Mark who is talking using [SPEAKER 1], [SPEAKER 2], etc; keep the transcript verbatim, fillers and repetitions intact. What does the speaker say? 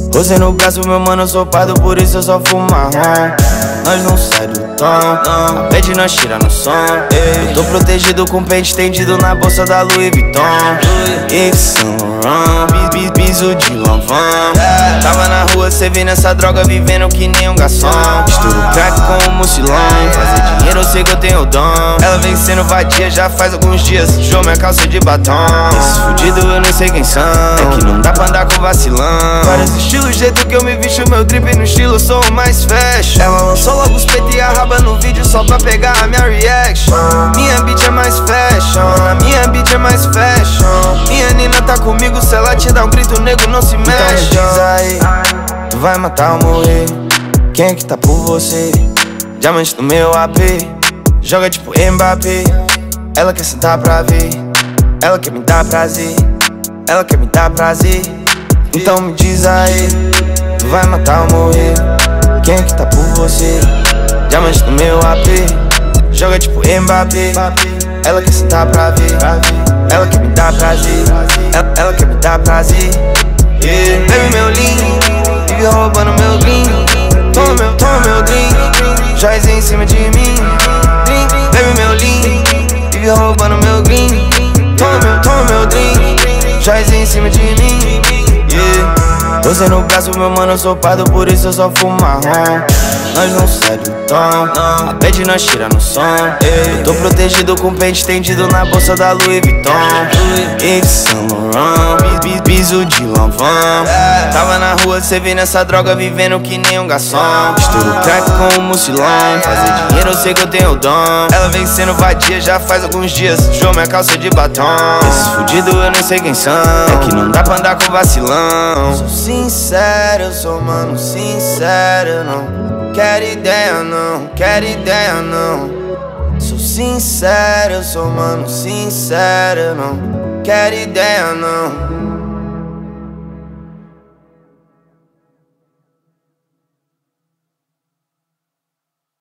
[SPEAKER 1] Rosé no braço, meu mano, eu sou pardo, por isso eu só fumo marrom. Nós não sai do tom, a pede nós tira no som. Eu tô protegido com pente estendido na bolsa da Louis Vuitton. Yves Saint Laurent, piso de Lanvin. Tava na rua, cê vendo essa droga, vivendo que nem um garçom. Misturo crack com o mucilão, fazer dinheiro eu sei que eu tenho o dom. Ela vem sendo vadia já faz alguns dias, sujou minha calça de batom. Esses fudidos eu não sei quem são, é que não dá pra andar com vacilão. Vários estilos, jeito que eu me visto, meu drip no estilo, eu sou o mais fashion. Ela lançou logo os peitos e a raba no vídeo só pra pegar a minha reaction. Minha bitch é mais fashion, a minha bitch é mais fashion. Minha nina tá comigo, se ela te dá um grito, nego não se mexe. Então me diz aí, tu vai matar ou morrer? Quem é que tá por você? Diamante no meu A P, joga tipo Mbappé. Ela quer sentar pra ver, ela quer me dar prazer, ela quer me dar prazer. Então me diz aí, tu vai matar ou morrer? Quem é que tá por você? Diamante no meu A P, joga tipo Mbappé. Ela quer sentar pra ver, ela quer me dar prazer, ela, ela quer me dar prazer. Yeah. Baby, meu lindo, vive roubando meu drink. Toma meu, toma meu drink, joias em cima de mim. Drink, baby, meu lindo, vive roubando meu drink. Toma meu, toma meu drink, joias em cima de mim. Yeah. Rosé no braço, meu mano, eu sou pardo, por isso eu só fumo marrom. Nós não sai do tom, a pede nós tira no som. Eu tô protegido com pente estendido na bolsa da Louis Vuitton. Yves Saint Laurent, piso de Lanvin. Tava na rua, cê vendo essa droga, vivendo que nem um garçom. Misturo crack com o mucilão, fazer dinheiro eu sei que eu tenho o dom. Ela vem sendo vadia já faz alguns dias, sujou minha calça de batom. Esses fudidos eu não sei quem são, é que não dá pra andar com vacilão. Sou sincero, eu sou mano sincero, eu não quero ideia não, quero ideia não. Sou sincero, eu sou mano sincero, eu não quero ideia não.